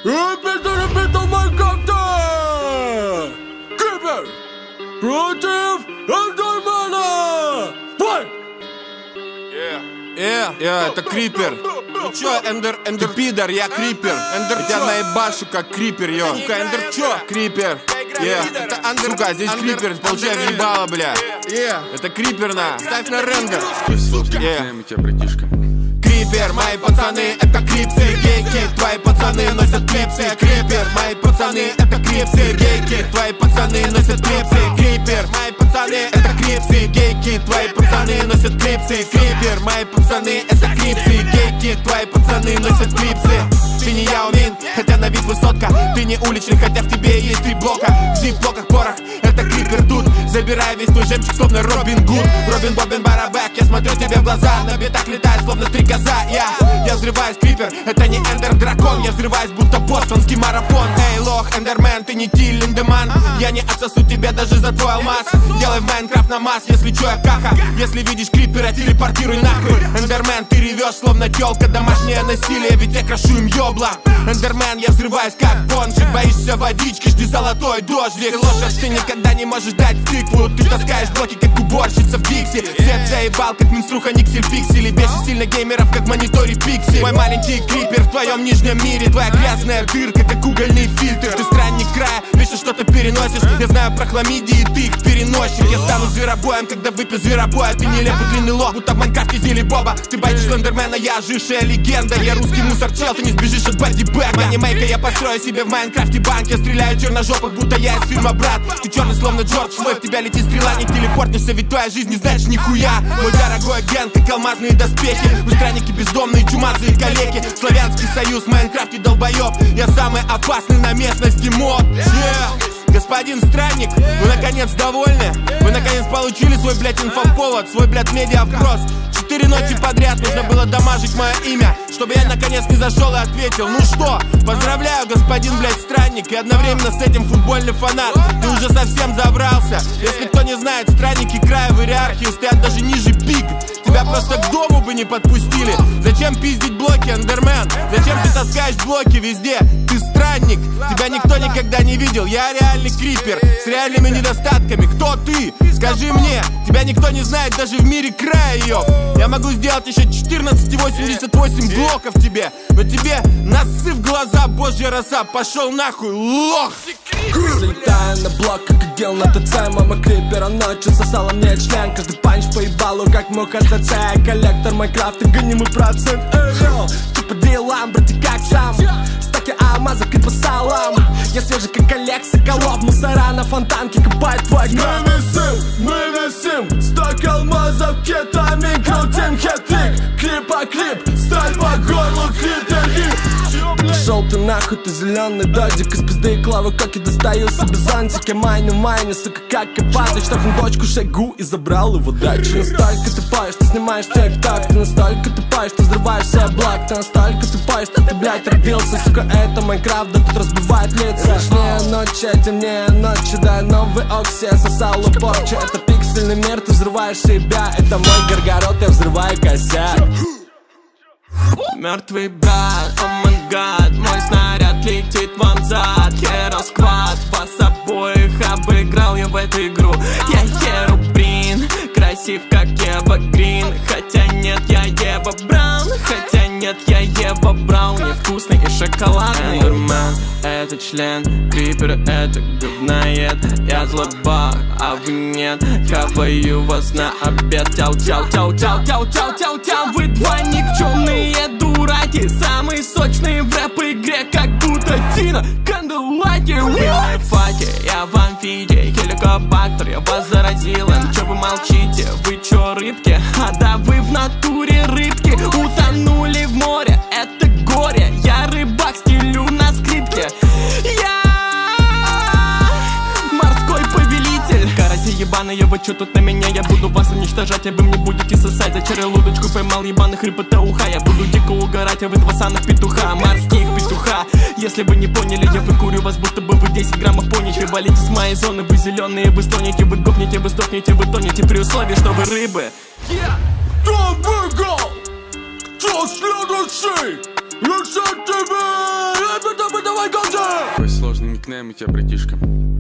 Ребята, Майнкрафта! Крипер против Эндермена! Файт! Это Крипер. Ну чё, Эндер, ты пидор, я Крипер. Эндер, я тебя наебашу как Крипер, ё. Сука, Эндер, чё? Крипер. Это Андер, сука, здесь Крипер, получай въебало, бля. Это Крипер, на. Ставь на рендер. Крипер, мои пацаны, это клипсы, гейки. Твои пацаны носят клипсы. Крипер, мои пацаны, это клипсы, гейки. Твои пацаны носят клипсы. Крипер, мои пацаны, это клипсы, гейки. Твои пацаны носят клипсы. Крипер, мои пацаны, это клипсы, гейки. Твои пацаны носят клипсы. Ты не Яо Мин, хотя на вид высотка. Ты не уличный, хотя в тебе есть 3 блока. В зип-блоках порох, это Крипер тут. Забирай весь твой жемчуг, словно Робин Гуд. Робин Бобин Барабек, я смотрю тебе в глаза. На битах летает, словно стрекоза. Я взрываюсь, Крипер, это не Эндер Дракон. Я взрываюсь, будто бостонский марафон. Эй, лох, Эндермен, ты не Ти Линдеман. Я не отсосу тебя даже за твой алмаз. Делай в Майнкрафт намаз, если чё, я каха. Если видишь Крипера, телепортируй нахуй. Эндермен, ты ревешь, словно тёлка. Домашнее насилие, ведь я крошу им ёбла. Эндермен, я взрываюсь, как бонжик. Боишься водички, жди золотой дождик. Лошадь, ты никогда не можешь дать в тыкву. Ты таскаешь блоки, как уборщица в Дикси. Свет заебал, как Минструха, Никсель, Пиксели. Бесишь сильно геймеров, как в мониторе Пиксель. Мой маленький Крипер в твоем нижнем мире. Твоя грязная дырка, как угольный фильтр. Ты странник края, вечно что-то переносишь. Я знаю про хламидии, ты их переносчик. Я стану зверобоем, когда выпью зверобоя. Ты нелепый длинный лох, будто в Майнкрафте Зили Боба. Ты боишься Эндермена, я ожившая легенда. Я русский мусор, чел, ты не сбежишь от Бадди Бэга. Анимейка, я построю себе в Майнкрафте банк. Я стреляю черножопых, будто я из фильма «Брат». Ты черный, словно Джордж Флойд, в тебя летит стрела. Не телепортнешься, ведь твоя жизнь не знаешь нихуя. Мой дорогой агент, как алмазные доспехи. Вы странники бездомные, чумазые калеки. Славянский союз, в Майнкрафте долбоёб. Я самый опасный на местности мод. Господин странник, вы наконец довольны? Вы наконец получили свой, блядь, инфоповод, свой, блядь, медиа-вброс. 4 ночи подряд нужно было дамажить мое имя, чтобы я наконец не зашел и ответил. Ну что, поздравляю, господин, блядь, странник. И одновременно с этим футбольный фанат. Ты уже совсем забрался. Если кто не знает, странники края в иерархии стоят даже ниже Биг. Тебя просто к дому бы не подпустили. Зачем пиздить блоки, Эндермен? Зачем ты таскаешь блоки везде? Ты странник, тебя никто никогда не видел. Я реальный Крипер с реальными недостатками. Кто ты? Скажи мне. Тебя никто не знает даже в мире края, ёб. Я могу сделать еще 14,88 блоков тебе. Но тебе носы в глаза, божья роса. Пошел нахуй, лох. Залетаю на блок, как отдел на ТЦ. Мама Крипера ночью сосала мне член. Каждый панч по ебалу, как муха ЦЦ. Коллектор Майнкрафта, гонимый процент. Ты по делам, братик, как сам. Стаки алмазок и по салам. Я свежий, как Олег Соколов. Мусора на фонтанке копает твой гроб. Мы висим, стак алмазов, кетамин. Крутим хет-трик, клип по клип. Сталь по горлу, крипер-лип. Пошел ты нахуй, ты зеленый додик. Из пизды и клавы, как и достаю себе зонтики. Майну, сука, как копать. Штрафную точку шагу и забрал его дальше. Настолько тупой, что снимаешь тик-ток. Ты настолько тупой, что взрываешь себе блок. Ты настолько тупой, что ты, блядь, родился. Сука, это Майнкрафт, да тут разбивает лица. Страшнее ночи, темнее ночи. Да, новый окси, сосал порчу. Это пиксельный мир, ты взрываешь себя. Это мой горгород, я взрываю косяк. Мертвый брат, о май гад, мой снаряд летит вам зад. Hero Squad, вас обоих обыграл я в эту игру. Я Херубрин, красив как Ева Грин. Хотя нет, я Ева Браун. Хотя нет, я Ева Браун. Невкусный и шоколадный. Эндермен, это член, Крипер, это говноед. Я злоба, а вы нет. Хаваю вас на обед. Тяу-тяу-тяу-тяу-тяу-тяу-тяу. Вы два никчемные дураки, самые сочные в рэп-игре, как будто Тина Канделаки. Вы лайфхаки, я в амфибии, хеликобактер, я вас заразил. Чё вы молчите, вы чё рыбки? А да вы в натуре рыбки. Утонули в море, это горе. Я рыбак, стелю на скрипке. Я морской повелитель. Караси ебаные, вы чё тут на меня? Я буду вас уничтожать, а вы мне будете сосать. Зачарил удочку, поймал ебаных рыб, это уха. Я буду дико угорать, а вы два саных петуха. Морских петуха. Если вы не поняли, я выкурю вас, будто бы вы 10 граммов поните. Валите с моей зоны, вы зеленые, вы стонете. Вы гопнете, вы сдохнете, вы тонете. При условии, что вы рыбы. Кто выиграл? Кто следующий? Решать тебе! Давай, Голджи! Твой сложный никнейм у тебя, братишка.